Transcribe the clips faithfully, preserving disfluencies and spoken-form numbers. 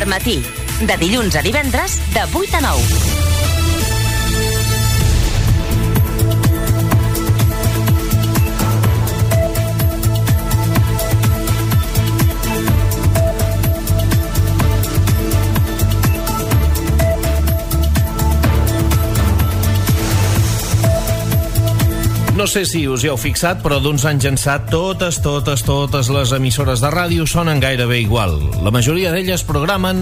Supermatí, de dilluns a divendres, de vuit a nou. No sé si us hi heu fixat, però d'uns anys ençà totes, totes, totes les emissores de ràdio sonen gairebé igual. La majoria d'elles programen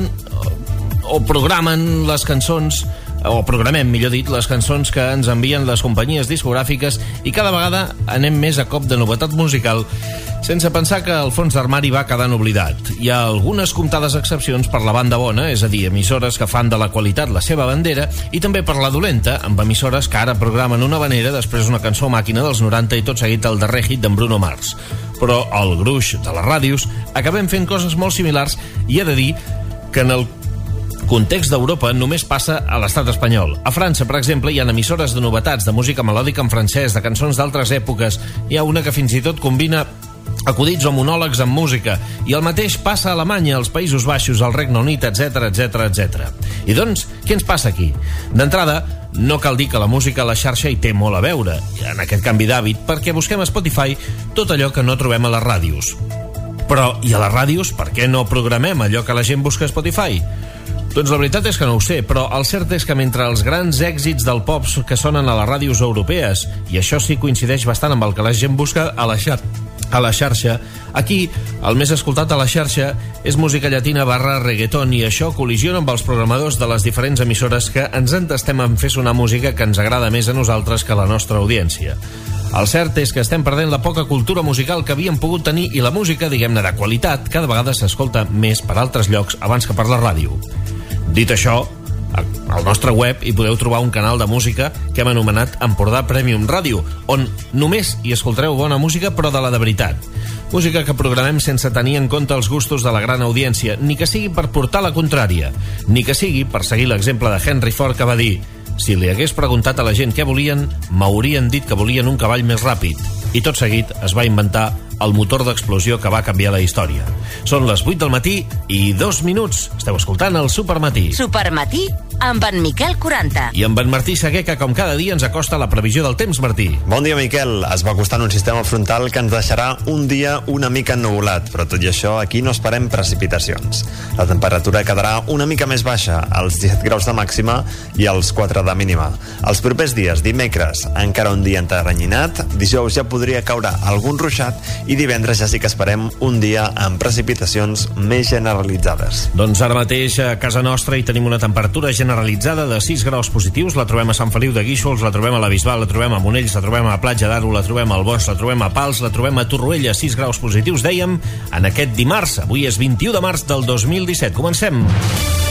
o programen les cançons, o programem, millor dit, les cançons que ens envien les companyies discogràfiques, i cada vegada anem més a cop de novetat musical, sense pensar que el fons d'armari va quedant oblidat. Hi ha algunes comptades excepcions per la banda bona, és a dir, emissores que fan de la qualitat la seva bandera, i també per la dolenta, amb emissores que ara programen una vanera, després una cançó màquina dels noranta i tot seguit el darrer hit d'en Bruno Mars. Però el gruix de les ràdios acabem fent coses molt similars, i he de dir que en el context d'Europa només passa a l'estat espanyol. A França, per exemple, hi ha emissores de novetats de música melòdica en francès, de cançons d'altres èpoques. Hi ha una que fins i tot combina acudits o monòlegs amb música, i el mateix passa a Alemanya, als Països Baixos, al Regne Unit, etcètera, etcètera, etcètera. I doncs, què ens passa aquí? D'entrada, no cal dir que la música a la xarxa hi té molt a veure, en aquest canvi d'hàbit, perquè busquem a Spotify tot allò que no trobem a les ràdios. Però, i a les ràdios, per què no programem allò que la gent busca a Spotify? Doncs la veritat és que no ho sé, però el cert és que mentre els grans èxits del pop que sonen a les ràdios europees, i això sí coincideix bastant amb el que la gent busca a la xarxa, a la xarxa, aquí el més escoltat a la xarxa és música llatina barra reggaeton, i això col·lisiona amb els programadors de les diferents emissores que ens entestem en fer sonar música que ens agrada més a nosaltres que a la nostra audiència. El cert és que estem perdent la poca cultura musical que havíem pogut tenir, i la música, diguem-ne, de qualitat cada vegada s'escolta més per altres llocs abans que per la ràdio. Dit això, al nostre web hi podeu trobar un canal de música que hem anomenat Empordà Premium Ràdio, on només hi escoltareu bona música, però de la de veritat. Música que programem sense tenir en compte els gustos de la gran audiència, ni que sigui per portar la contrària, ni que sigui per seguir l'exemple de Henry Ford, que va dir: si li hagués preguntat a la gent què volien, m'haurien dit que volien un cavall més ràpid. I tot seguit es va inventar el motor d'explosió que va canviar la història. Són les vuit del matí i dos minuts. Esteu escoltant el Supermatí. Supermatí amb en Miquel quaranta. I amb en Martí Seguer, que com cada dia ens acosta la previsió del temps. Martí. Bon dia, Miquel. Es va acostant un sistema frontal que ens deixarà un dia una mica ennuvolat, però tot i això aquí no esperem precipitacions. La temperatura quedarà una mica més baixa, als disset graus de màxima i als quatre de mínima. Els propers dies, dimecres, encara un dia enterranyinat, dijous ja podria caure algun ruixat, i divendres ja sí que esperem un dia amb precipitacions més generalitzades. Doncs ara mateix a casa nostra hi tenim una temperatura generalitzada de sis graus positius. La trobem a Sant Feliu de Guíxols, la trobem a la Bisbal, la trobem a Monells, la trobem a Platja d'Aro, la trobem al Bosch, la trobem a Pals, la trobem a Torroella. sis graus positius, dèiem, en aquest dimarts. Avui és vint-i-u de març del dos mil disset. Comencem.